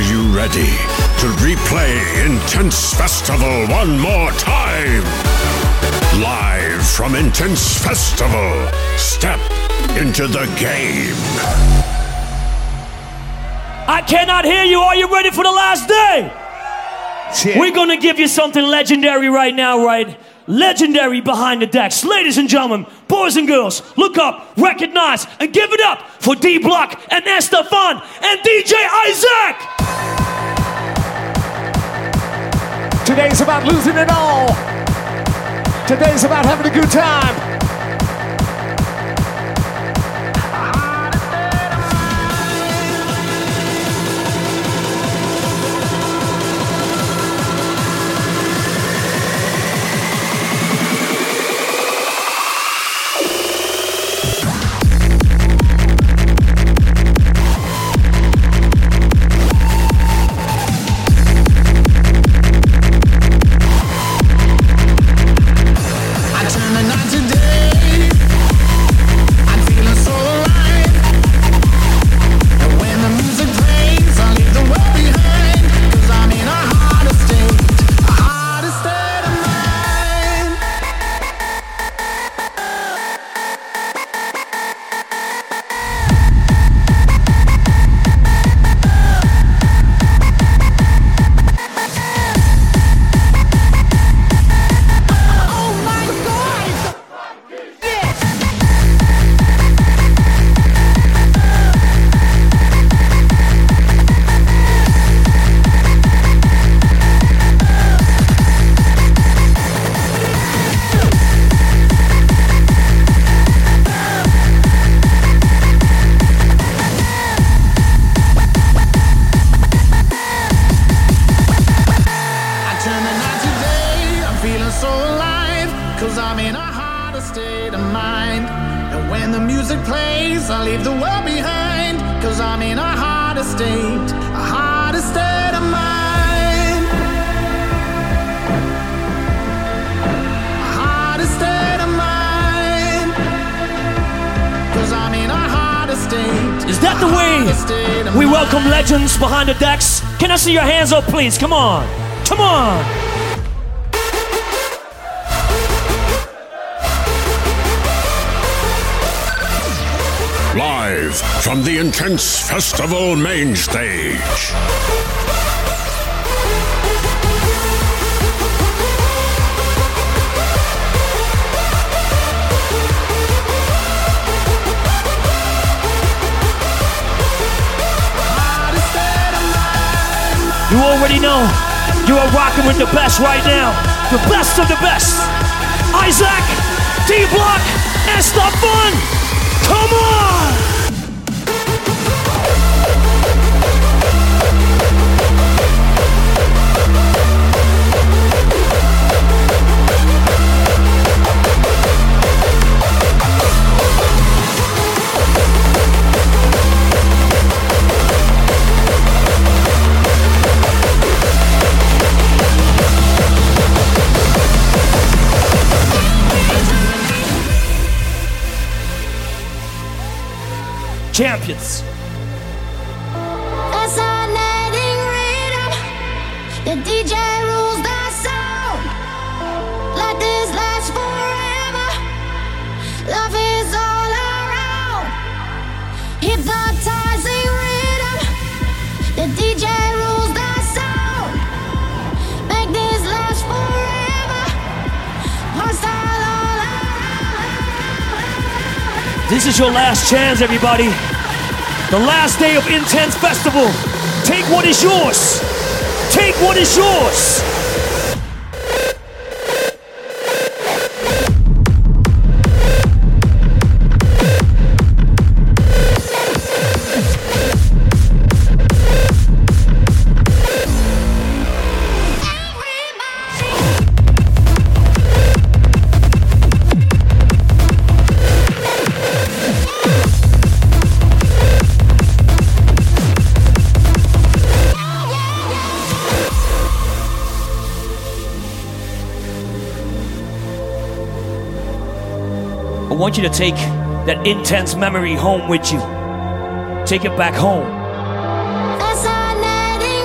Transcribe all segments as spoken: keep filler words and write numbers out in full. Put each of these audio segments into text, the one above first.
Are you ready to replay Intense Festival one more time? Live from Intense Festival, step into the game. I cannot hear you. Are you ready for the last day? Yeah. We're gonna give you something legendary right now, right? Legendary behind the decks. Ladies and gentlemen, boys and girls, look up, recognize, and give it up for D-Block and Estefan and D J Isaac! Today's about losing it all. Today's about having a good time. Behind the decks. Can I see your hands up, please? Come on. Come on. Live from the Intense Festival main stage. You already know you are rocking with the best right now. The best of the best. Isaac, D-Block, Estefan. Come on! Champions. Fascinating rhythm. The D J rules the sound. Let this last forever. Love is all around. Hypnotizing rhythm. The D J rules the sound. Make this last forever. Hostile all around. This is your last chance, everybody. The last day of Intense Festival. Take what is yours. Take what is yours. I want you to take that intense memory home with you. Take it back home. Fascinating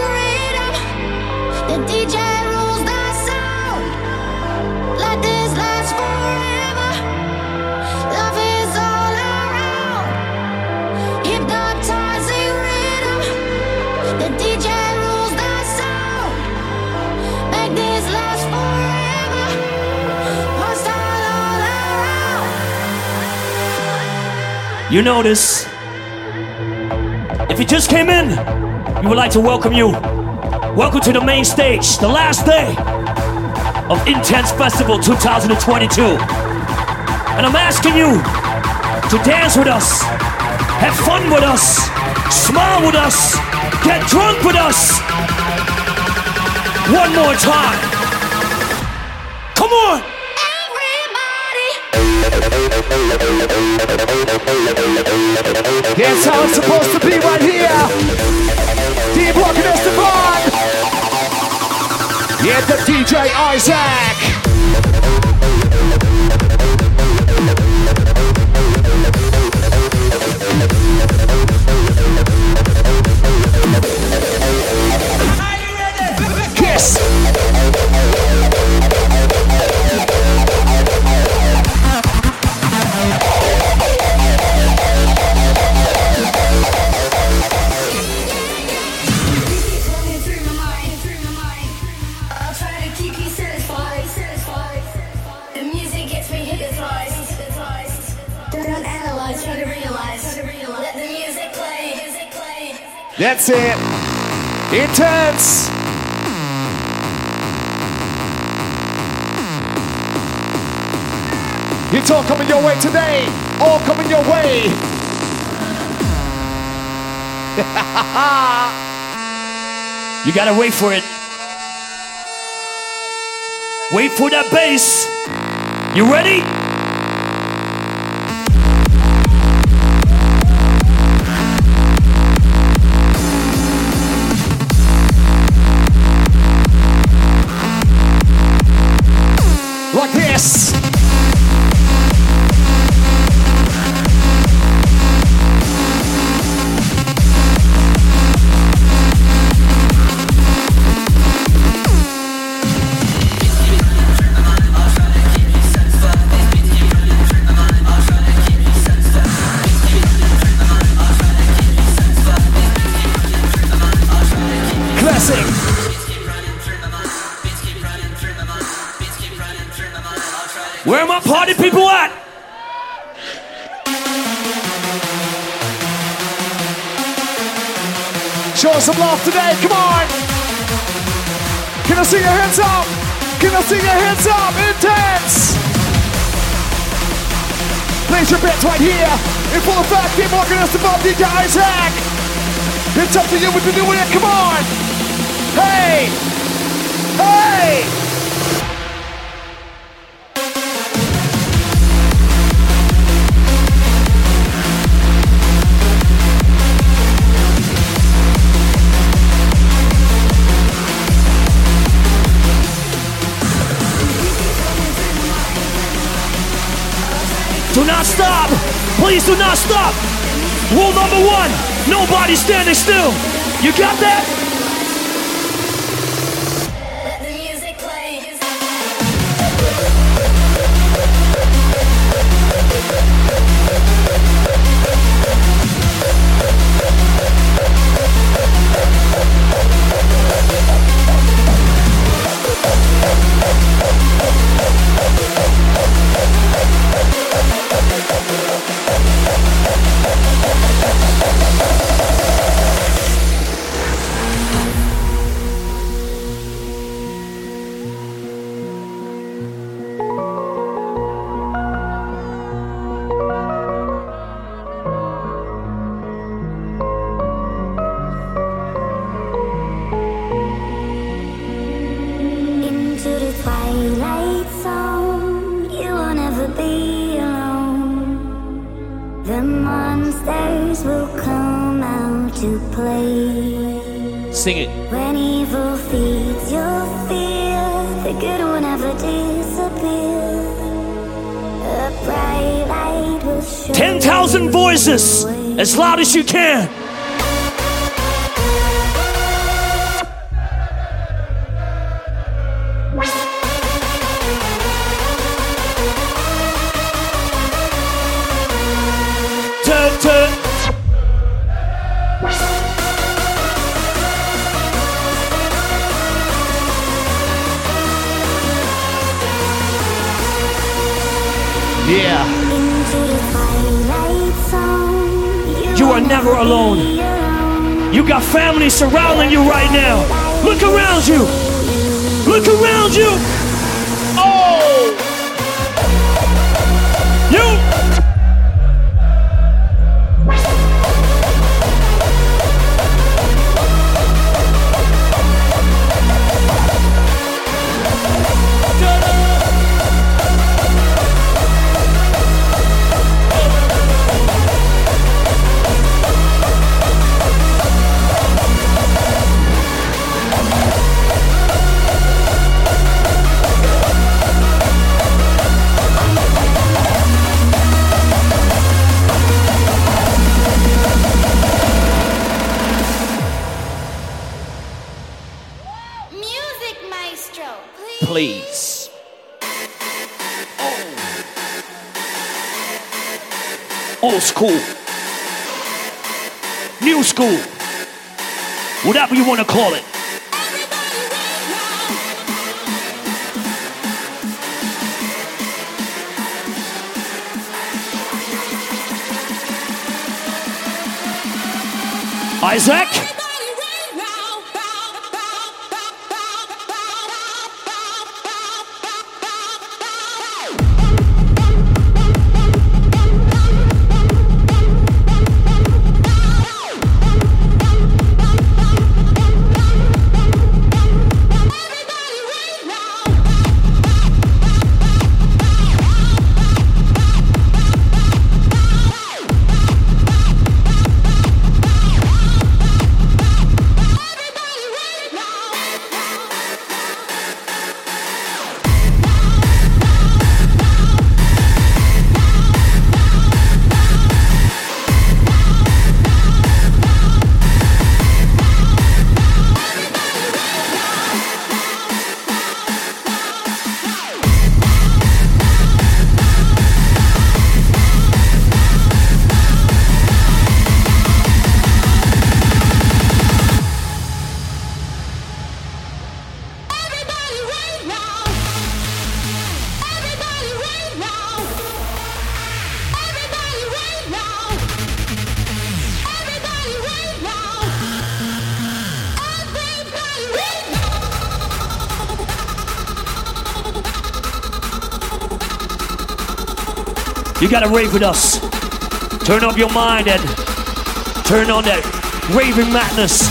You know this. If you just came in, we would like to welcome you. Welcome to the main stage, the last day of Intense Festival twenty twenty-two. And I'm asking you to dance with us, have fun with us, smile with us, get drunk with us. One more time. Come on. Here's how it's supposed to be right here. D-Block and Esteban. Yeah, the D J Isaac. Kiss. That's it. Intense. It's all coming your way today. All coming your way. You gotta wait for it. Wait for that bass. You ready? Like this. Classic. Where are my party people at? Show us some love today, come on! Can I see your hands up? Can I see your hands up? Intense! Place your bets right here in full effect. Keep walking us above D J Isaac. It's up to you what to do with it, come on! Hey! Hey! Do not stop! Please do not stop! Rule number one, nobody standing still. You got that? Let the music play. Into the twilight zone, you will never be alone. The monsters will come out to play. Sing it. When evil feeds your fear, the good will never disappear. A bright light will show ten thousand voices, the way. as loud as you can. Turn, turn. Yeah. Into the twilight zone. never alone. You got family surrounding you right now. Look around you. Look around you. Oh! You! Please. Oh. Old school. New school. Whatever you want to call it. Isaac? You gotta rave with us. Turn up your mind and turn on that raving madness.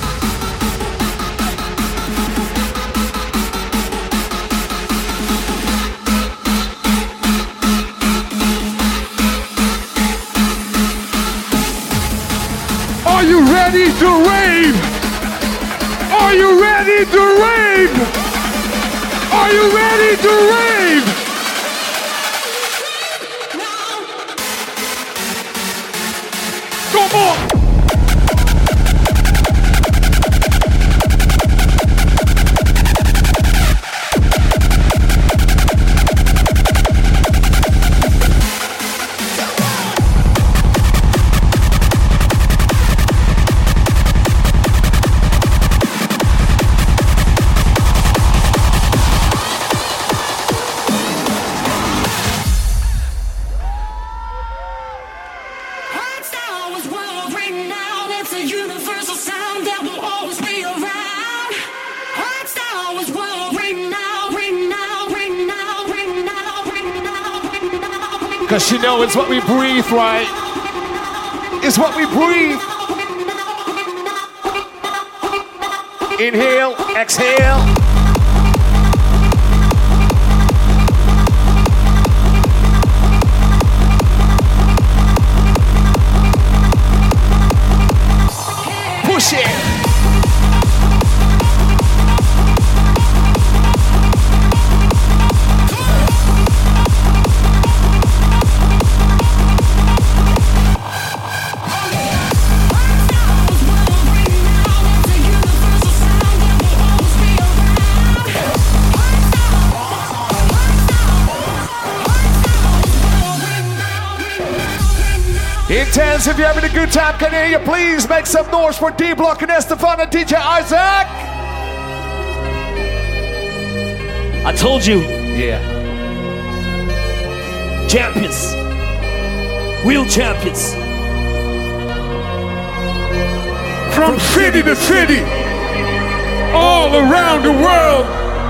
Are you ready to rave? Are you ready to rave? Are you ready to rave? Come on! Cause you know it's what we breathe, right? It's what we breathe. Inhale, exhale. Push it. Intense, if you're having a good time, can I hear you? Please make some noise for D-Block and Estefan and D J Isaac. I told you. Yeah. Champions. Real champions. from city to city, all around the world.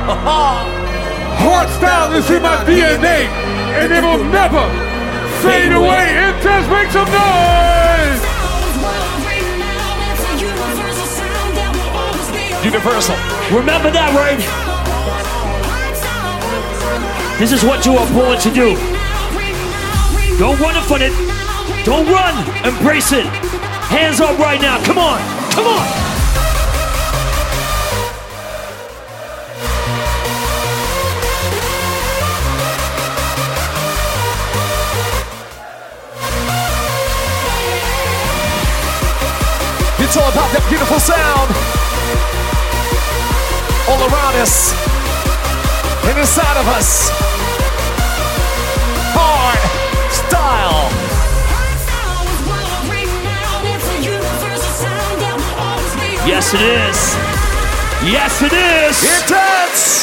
Hardstyle is in my D N A, and it will never fade away. Intense, make some noise! Universal. Remember that, right? This is what you are born to do. Don't run from it. Don't run. Embrace it. Hands up right now. Come on. Come on. It's all about that beautiful sound. All around us. And inside of us. Hard style. Yes, it is. Yes, it is. Intense.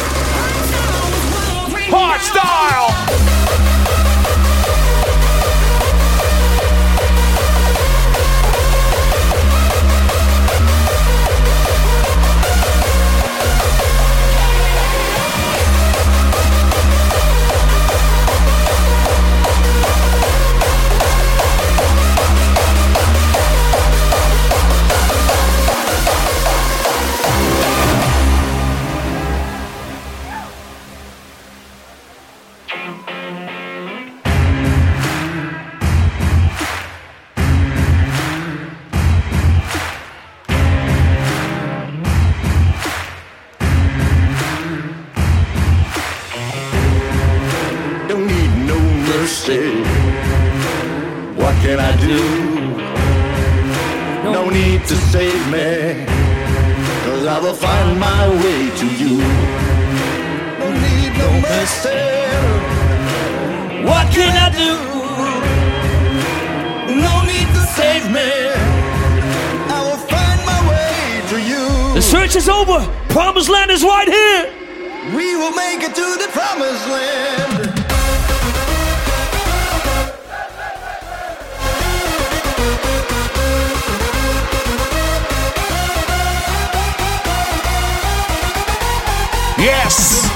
Hard style. What can I do? No need to save me, 'cause I will find my way to you. No need no mercy. What can I do? No need to save me. I will find my way to you. The search is over. Promised land is right here. We will make it to the promised land. Yes!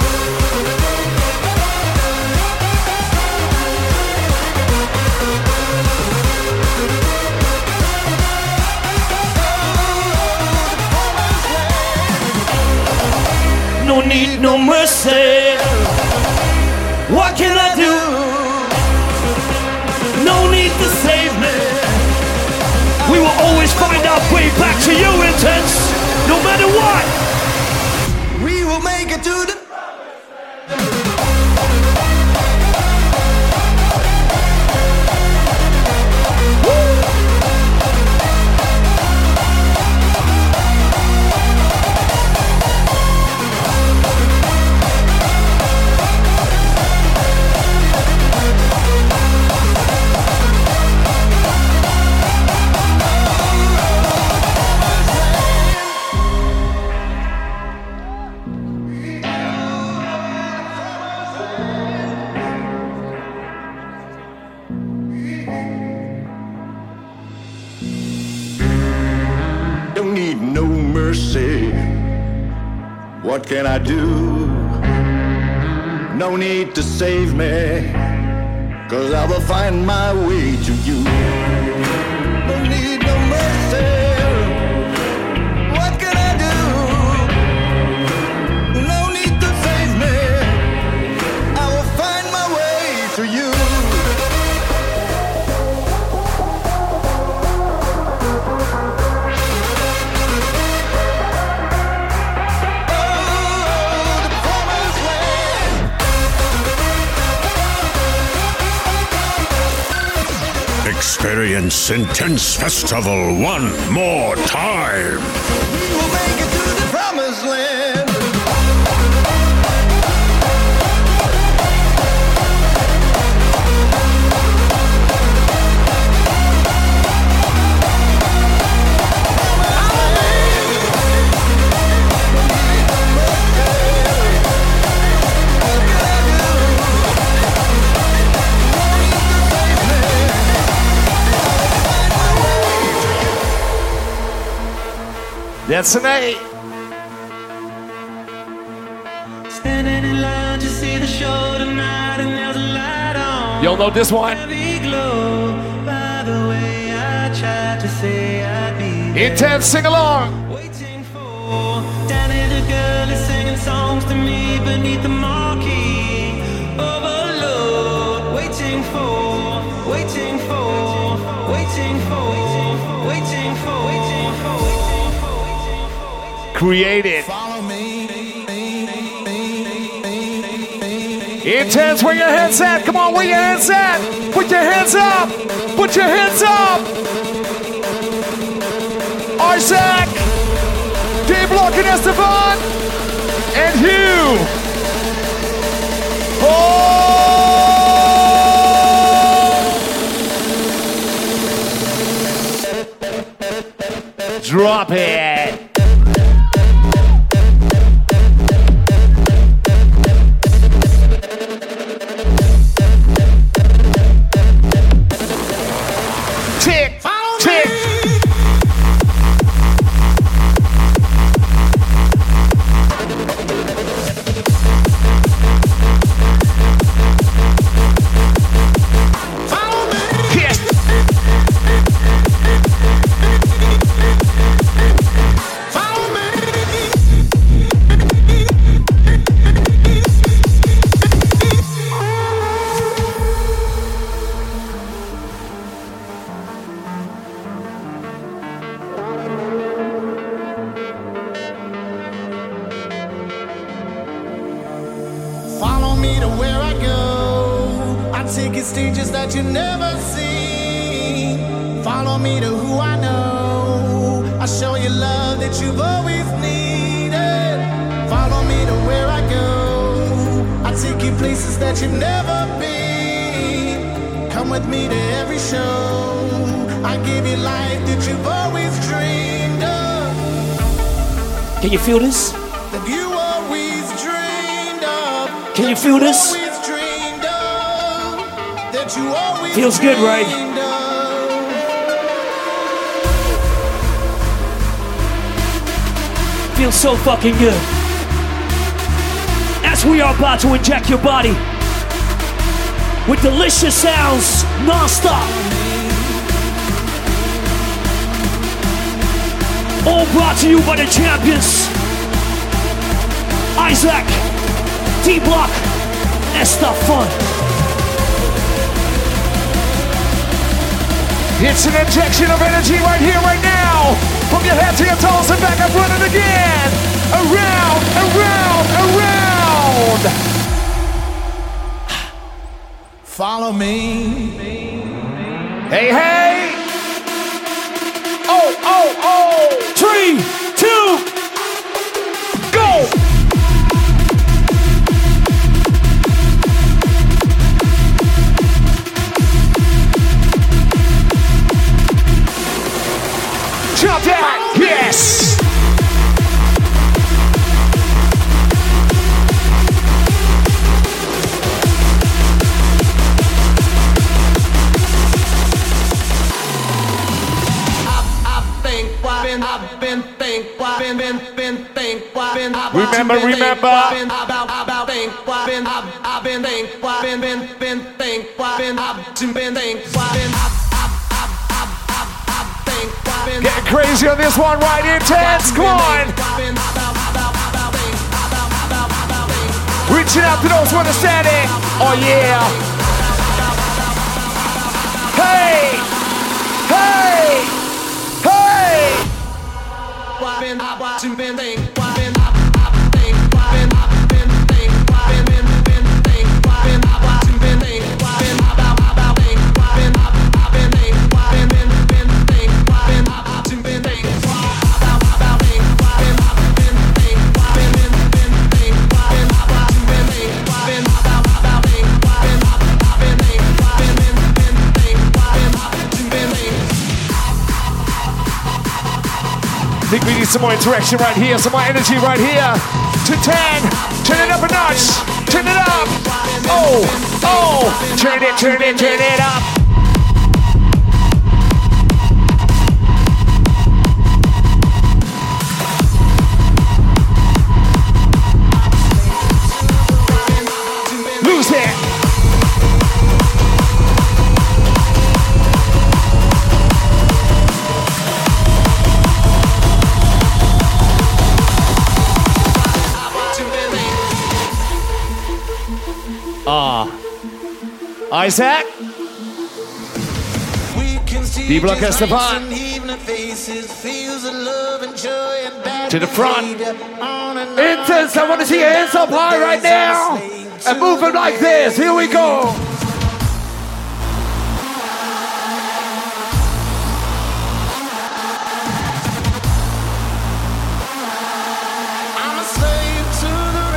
No need, no mercy. What can I do? No need to save me. We will always find our way back to you, Intense, no matter what. We will make it to the What can I do? No need to save me, 'cause I will find my way to you. No need no mercy. What can I do? No need to save me. I will find my way to you. Experience Intense Festival one more time. We will make it to the promised land. That's an eight. Standing in line to see the show tonight, and there's a light on. Y'all know this one? Glow. By the way, I tried to say I'd be there. Intense, sing along. Waiting for Danny the girl is singing songs to me beneath the marquee. Overload. Waiting for, waiting for, waiting for, waiting for, waiting for, waiting for. Created. Follow me. Intense, where your hands at? Come on, where your hands at? Put your hands up! Put your hands up! Isaac! D-Block and Esteban! And Hugh! Oh! Drop it! Tick, tick. Follow me. Yes. Follow me. Follow me to where I go. I take you stages that you never see. Follow me to who I know. I show you love that you've always needed. Follow me to where I go. I take you places that you've never been. Come with me to every show. I give you life that you've always dreamed of. Can you feel this? That you always dreamed of. Can you feel this? Always dreamed of. That you always Feels good, right? dreamed of. Feels so fucking good. As we are about to inject your body with delicious sounds non-stop. All brought to you by the champions. Isaac, D-Block, Estafan. It's an injection of energy right here, right now. From your head to your toes and back up, running again. Around, around, around. Follow me. Hey, hey. Oh, oh, oh. Three, two, Go. Drop that. Yes. Remember, remember. Getting crazy on this one, right? Intense, come on. Reaching out to those who understand it. Oh yeah. Hey, hey, hey. I think we need some more interaction right here, some more energy right here. To ten, turn it up a notch, turn it up. Oh, oh, turn it, turn it, turn it up. Isaac. D-Block Esteban. To the front. Intense, I want to see your hands up high right now. And move them like this. Here we go. I'm a slave to the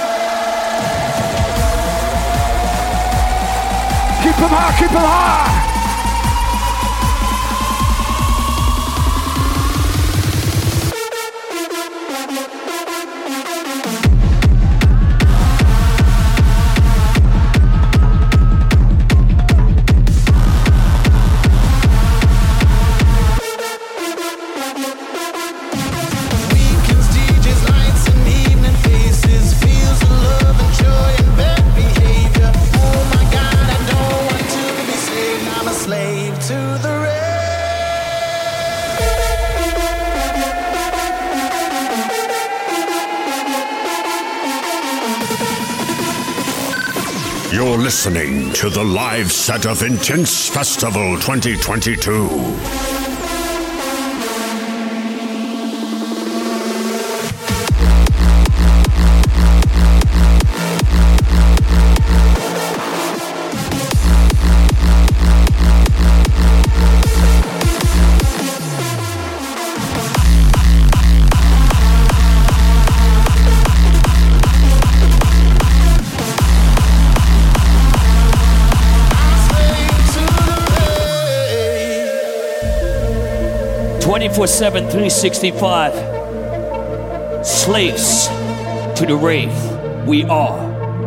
rain. Keep them high, keep them high. You're listening to the live set of Intense Festival twenty twenty-two. twenty-four seven, three sixty-five. Slaves to the rave, we are.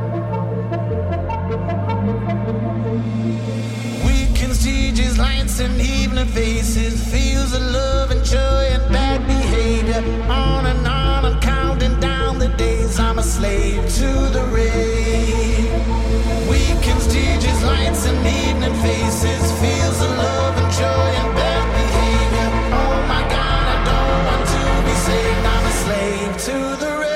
Weekends, D Js, lights, and evening faces. Feels of love and joy and bad behavior. On and on, I'm counting down the days. I'm a slave to the rave. Weekends, D Js, lights, and evening faces. Feels of love and joy and bad behavior. Oh my God, I don't want to be saved. I'm a slave to the rave.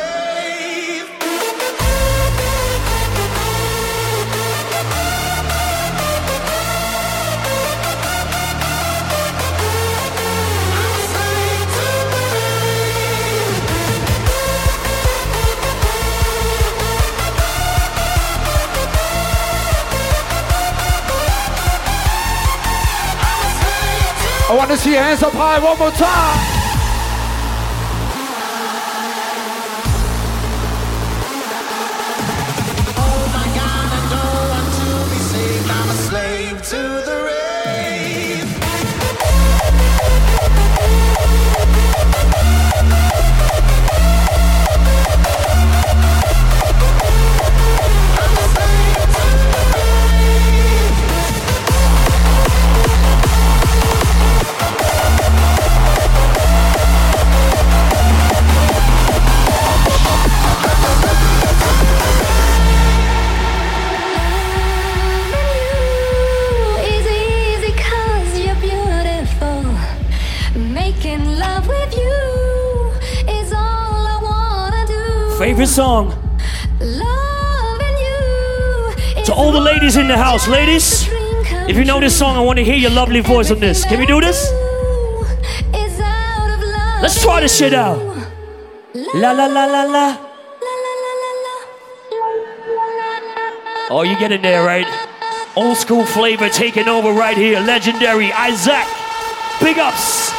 I'm a slave to the rave. I want to see your hands up high one more time. Oh my God, I don't want to be saved. I'm a slave to the rave. I'm a slave to the rave. Is easy 'cause you're beautiful. Making love with you is all I wanna do. Favorite song Loving you to all the ladies in the house. Ladies, if you know this song, I want to hear your lovely voice on this. Can we do this? Let's try this shit out. La la la la la. Oh, you get in there, right? Old school flavor taking over right here. Legendary Isaac. Big ups.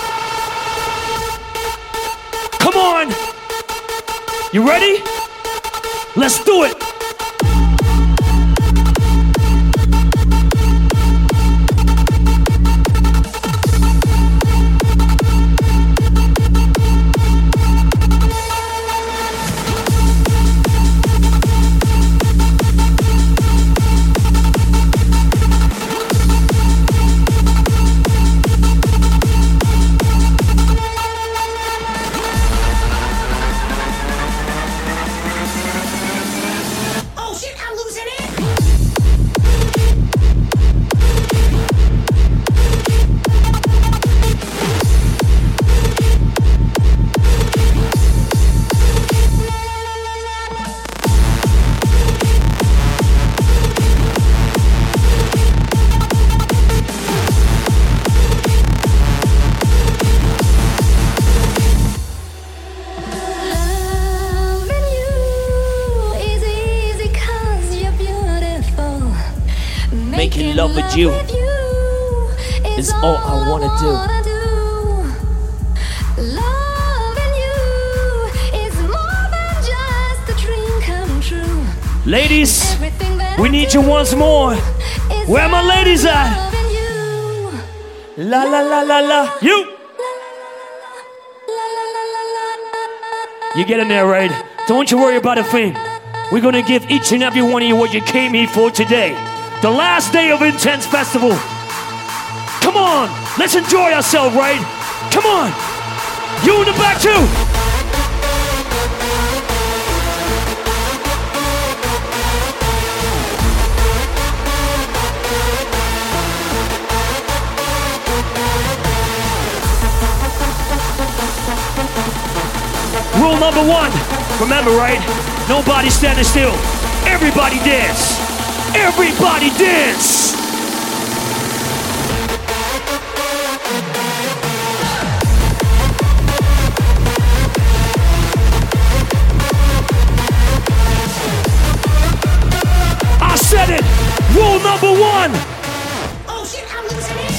Come on. You ready? Let's do it. in love with you is all I wanna do. Loving you is more than just a dream come true. Ladies, Everything that we I need do you once more. is Where my ladies at? loving you. La la la la la. You. You get in there, right? Don't you worry about a thing. We're gonna give each and every one of you what you came here for today. The last day of Intense Festival. Come on, let's enjoy ourselves, right? Come on. You in the back too. Rule number one, remember, right? Nobody standing still. Everybody dance. Everybody dance. I said it. Rule number one. Oh shit, I'm losing it.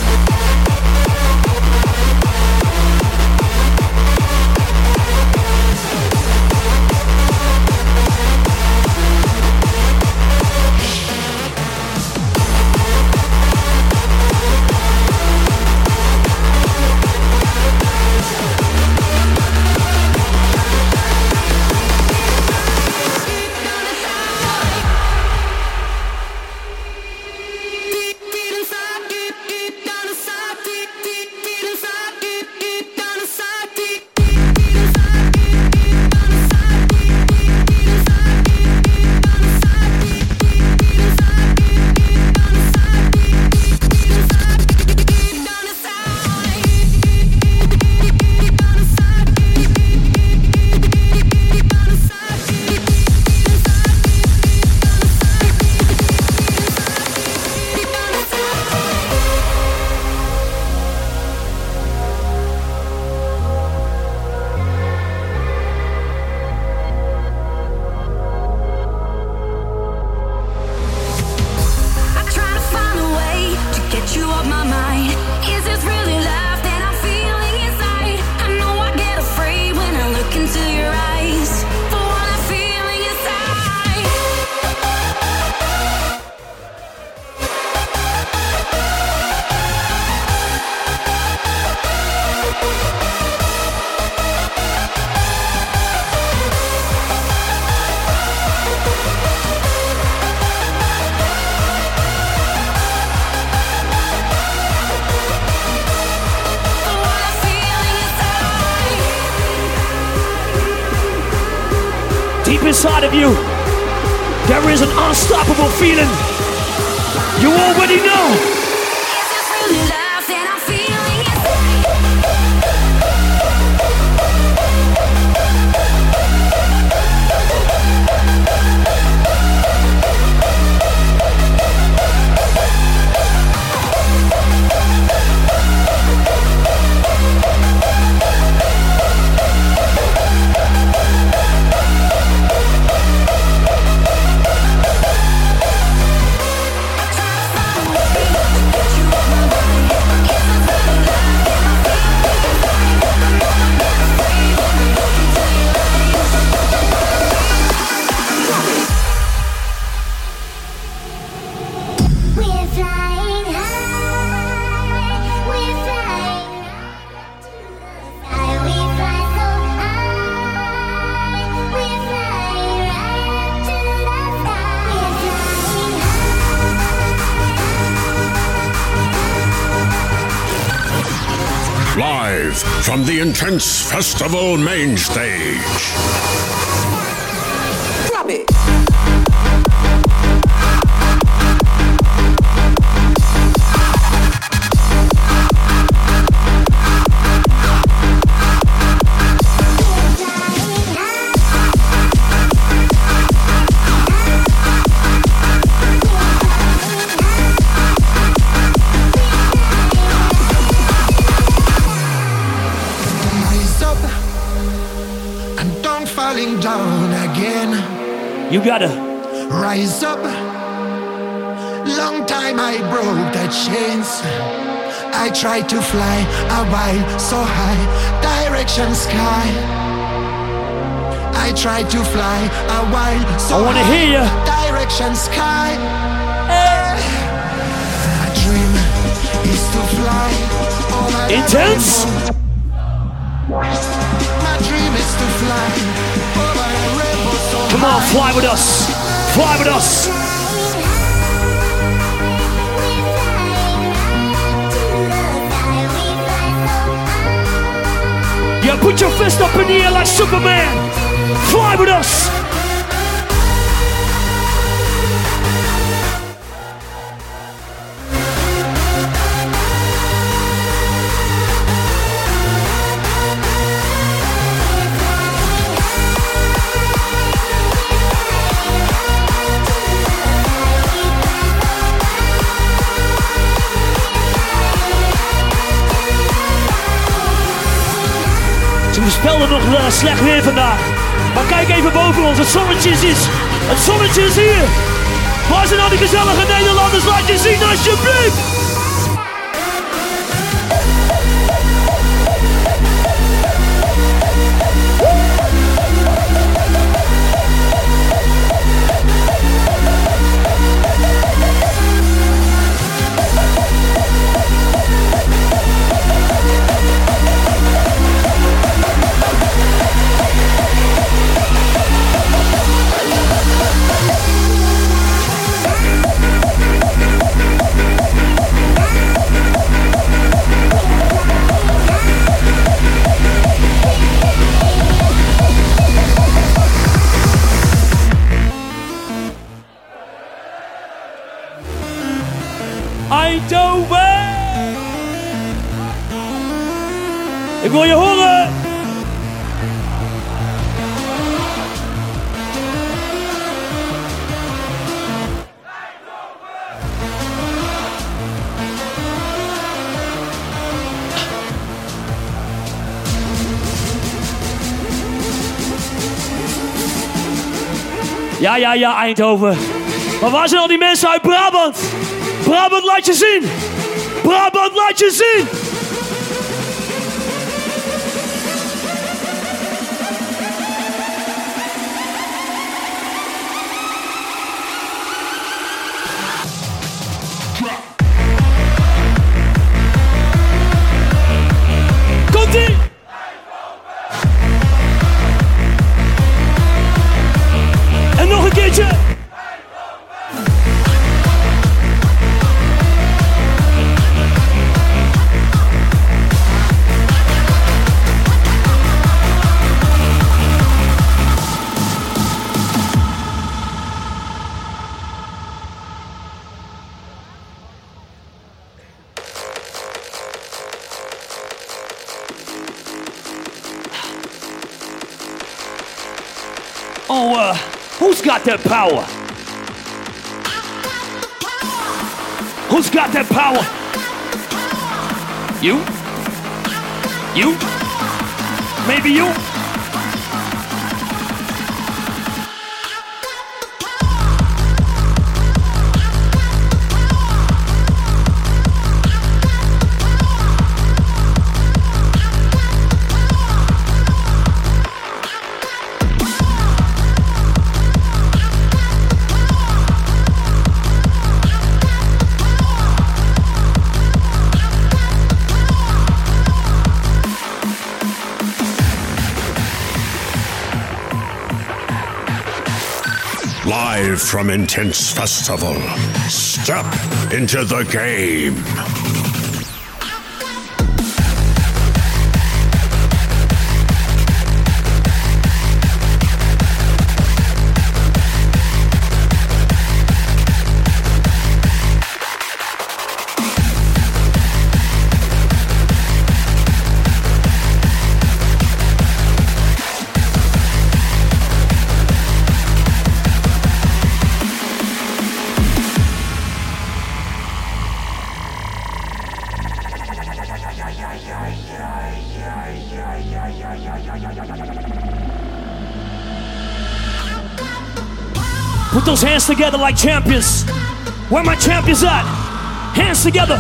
Deep inside of you, there is an unstoppable feeling. You already know. Is this really love that I'm feeling Live from the Intense Festival main stage. Drop it. You gotta rise up Long time I broke the chains. I tried to fly a while so high, direction sky. I tried to fly a while so I wanna high, hear ya. direction sky. Hey. My dream is to fly over the Intense. rainbow. My dream is to fly over the rainbow so Come on, high. fly with us. Fly with us. Yeah, put your fist up in the air like Superman. Fly with us. We spelden nog uh, slecht weer vandaag. Maar kijk even boven ons, het zonnetje is, is. Het zonnetje is hier. Waar zijn al die gezellige Nederlanders? Laat je zien alsjeblieft. Eindhoven! Ik wil je horen! Ja, ja, ja, Eindhoven. Maar waar zijn al die mensen uit Brabant? Brabant, laat je zien! Brabant, laat je zien! Komt-ie! En nog een keertje! Oh, uh, who's got that power? Who's got that power? You? You? Maybe you? Live from Intense Festival, step into the game. Put those hands together like champions. Where my champions at? Hands together.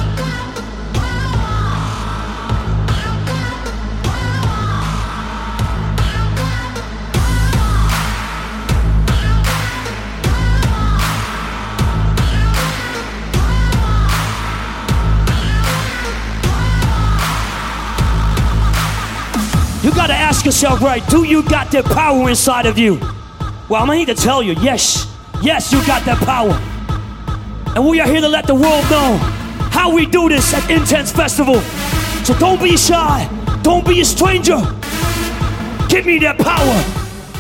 You gotta ask yourself, right, do you got that power inside of you? Well, I'm gonna need to tell you, yes, yes, you got that power. And we are here to let the world know how we do this at Intense Festival. So don't be shy, don't be a stranger. Give me that power.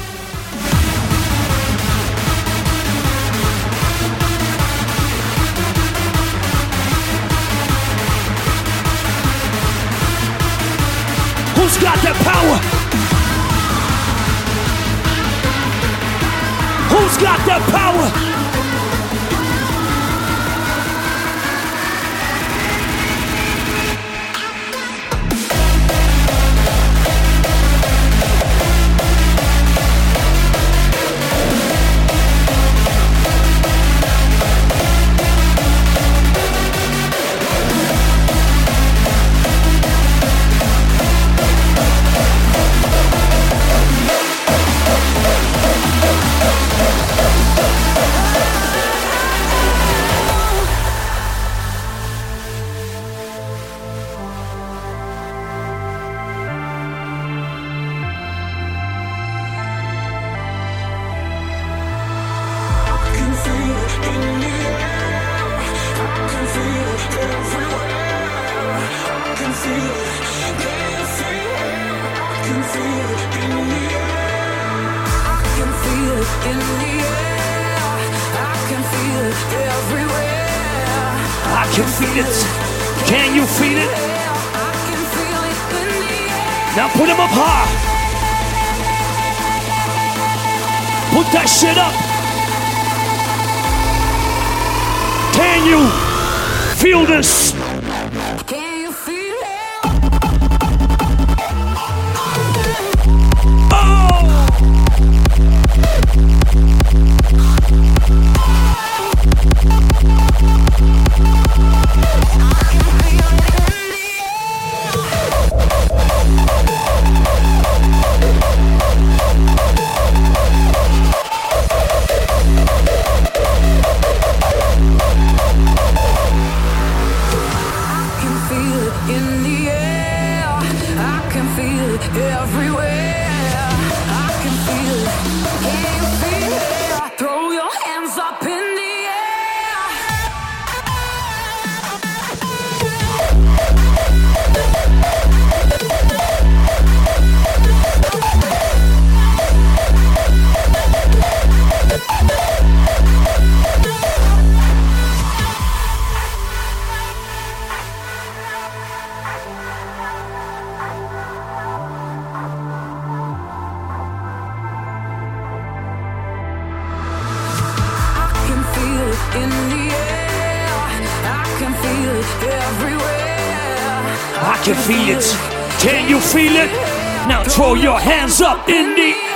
Who's got that power? Who's got that power? Now put him up high. Put that shit up. Can you feel this? Can you feel it? Oh! I can feel it. Can you feel it? Now throw your hands up in the air.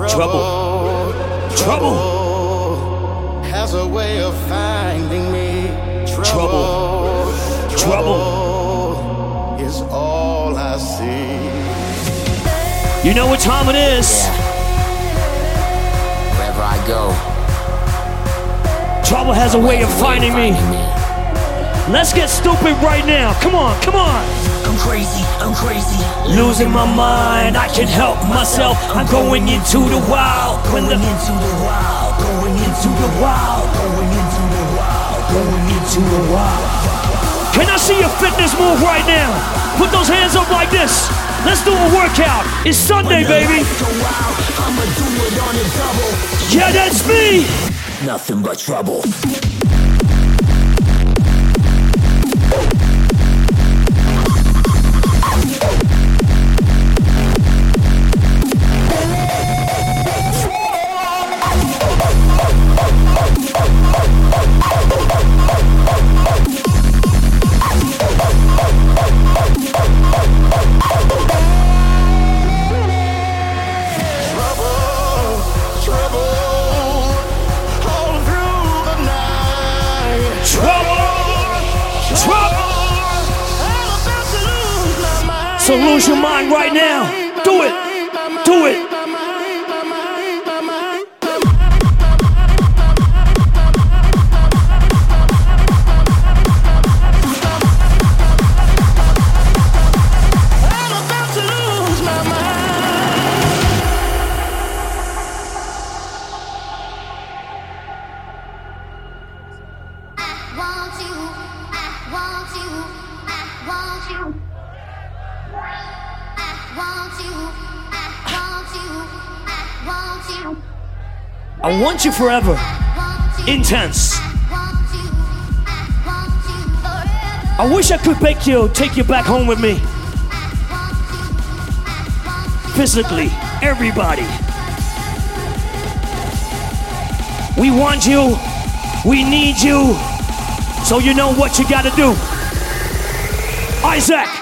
Trouble, trouble has a way of finding me. Trouble. Trouble is all I see. You know what time it is. Yeah. Wherever I go, Trouble has a way of finding me. Let's get stupid right now. Come on, come on. I'm crazy, I'm crazy. Losing my mind, I can't help myself. I'm going into the wild. When the Going into the wild, going into the wild, going into the wild, going into the wild. Can I see your fitness move right now? Put those hands up like this. Let's do a workout. It's Sunday, baby. I'ma do it on a double. Yeah, that's me. Nothing but trouble. So lose your mind right now. Do it. Do it. I want you forever. Intense. I wish I could take you, take you back home with me. Physically, everybody. We want you. We need you. So you know what you gotta do. Isaac.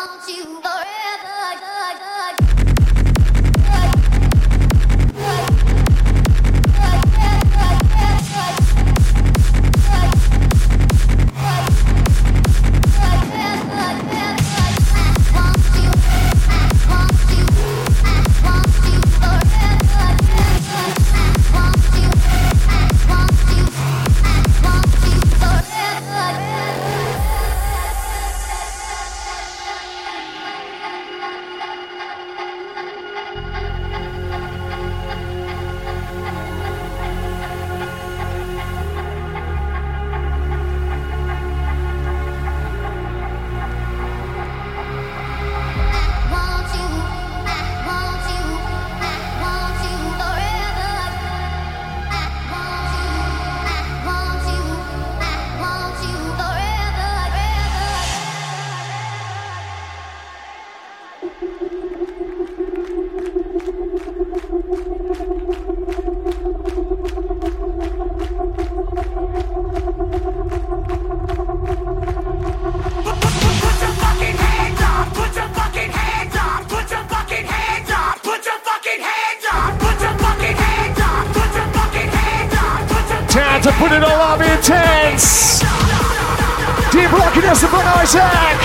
To put it all up intense. Deep rocking us upon Isaac.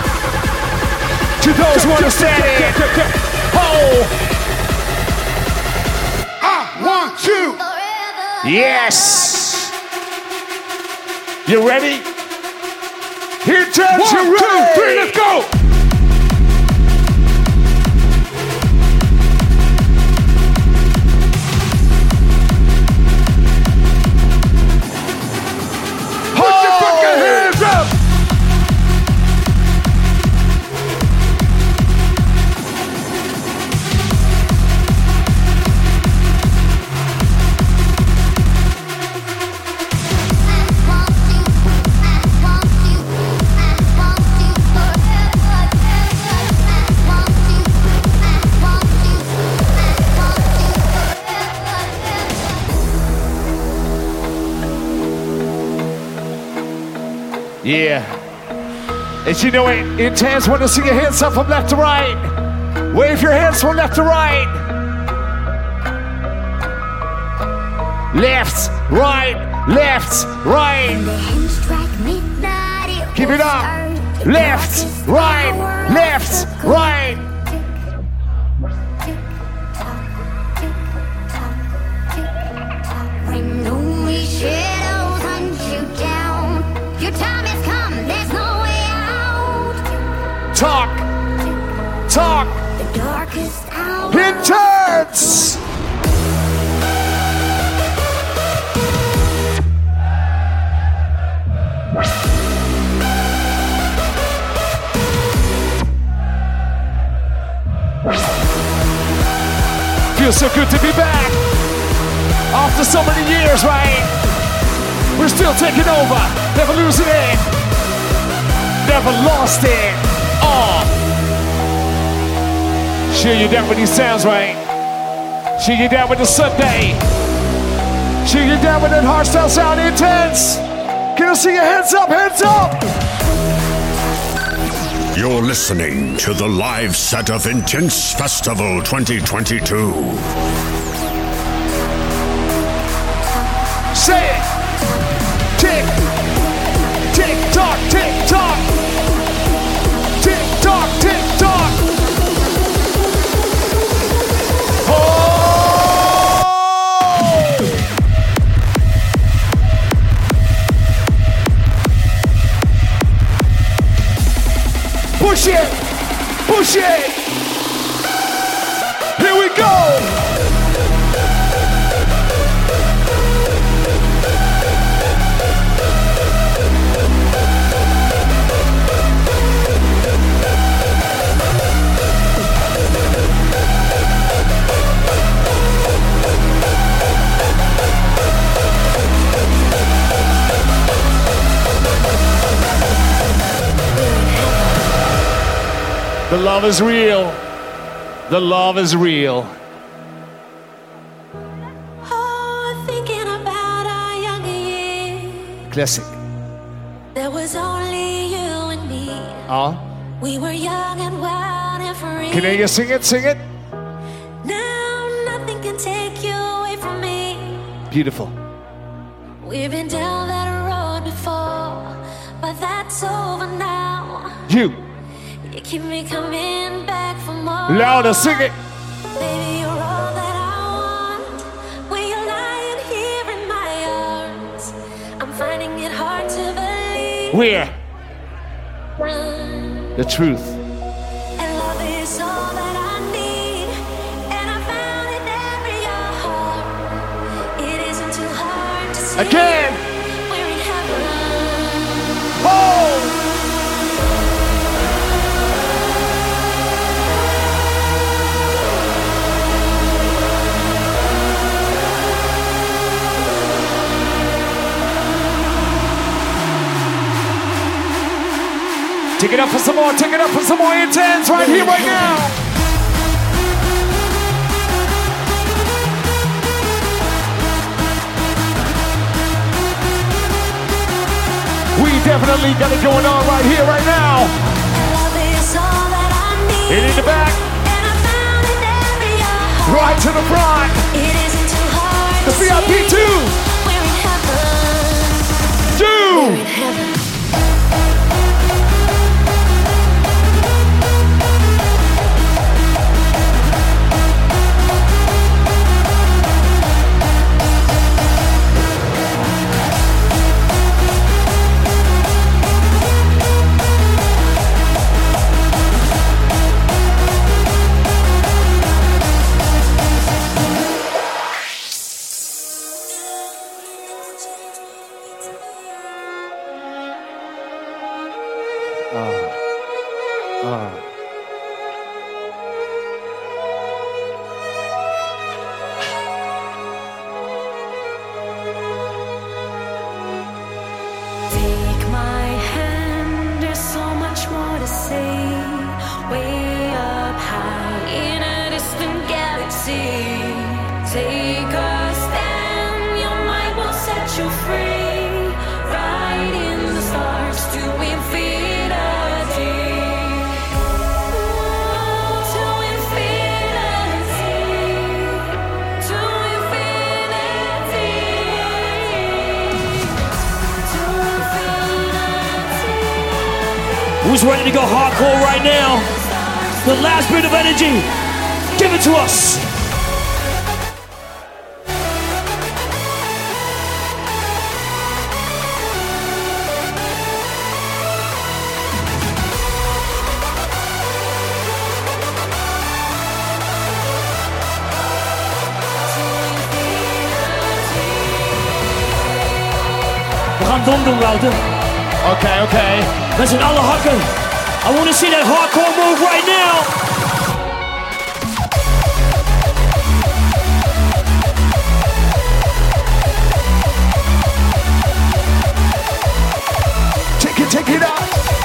To those who understand it. Oh. I want you. Yes. You ready? Intense. One, two, three, let's go. Yeah. And you know it, intense, want to see your hands up from left to right. Wave your hands from left to right. Left, right, left, right. Keep it up. Left, right, left, right. Shadows hunt you down. Your time has come, there's no way out. Talk, talk. The darkest hour. Intense. Feels so good to be back. After so many years, right? We're still taking over, never losing it, never lost it. Oh, sure you down with these sounds, right? Sure you down with the Sunday. Sure you down with that hardstyle sound intense. Can I see your hands up, hands up? You're listening to the live set of Intense Festival twenty twenty-two. Say it. Tick, tick, tock, tick, tock. Tick, tock, tick, tock. Oh! Push it, push it. Here we go. The love is real. The love is real. Oh, thinking about our younger years. Classic. There was only you and me. Ah. We were young and wild and free. Can I hear you sing it? Sing it. Now nothing can take you away from me. Beautiful. We've been down that road before, but that's over now. You. You keep me coming back for more. Louder, sing it. Baby, you're all that I want. When you're lying here in my arms, I'm finding it hard to believe. Where? The truth. And love is all that I need. And I found it there in your heart. It isn't too hard to see. Again. We're in heaven. Oh! Take it up for some more, take it up for some more intense right here, right now. We definitely got it going on right here, right now. Love is all that I need. And in the back. And I found it there in your heart. Right to the front. It isn't too hard The to V I P see. two. We're in heaven. Two. We're in heaven. Take my hand, there's so much more to say. Way up high in a distant galaxy. Take a stand, your mind will set you free. Right in the stars to infinity. To infinity. To infinity. Who's ready to go hardcore right now? The last bit of energy. Give it to us. We gaan dom doen, Wouter. Oké, okay, oké. Okay. Met z'n allen hakken. I want to see that hardcore move right now. Take it, take it up.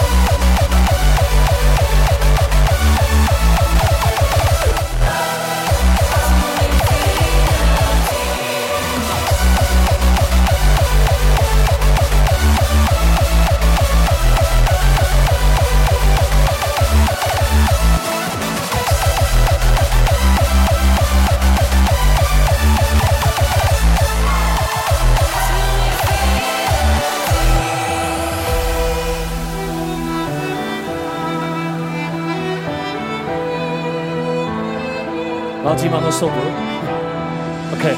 Laat die man stoppen hoor. Oké. Okay.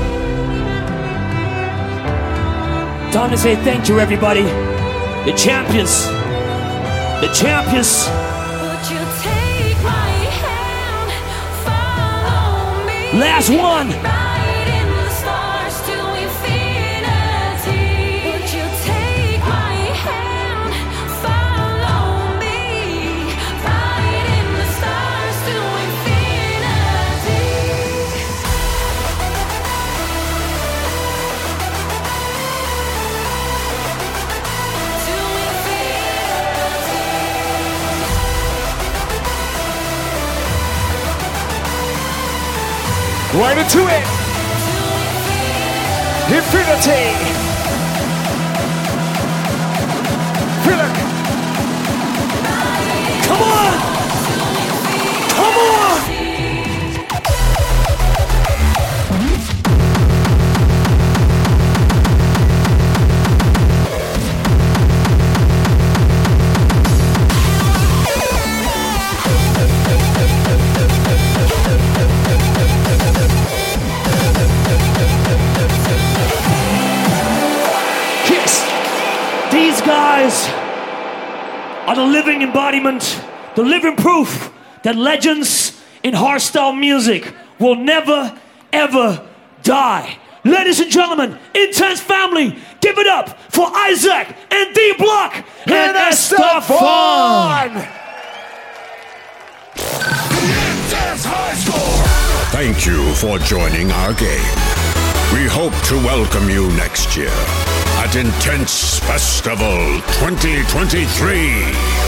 Time to say thank you everybody. The champions. The champions. Would you take my hand, follow me? Last one. Right in the stars to infinity. Would you take my hand, follow me? Right in the stars to infinity. To infinity. Right into it. Infinity. Feel it. Come on. Come on. These guys are the living embodiment, the living proof that legends in hardstyle music will never, ever die. Ladies and gentlemen, Intense Family, give it up for Isaac and D Block and, and Estefan. Thank you for joining our game. We hope to welcome you next year at Intense Festival twenty twenty-three.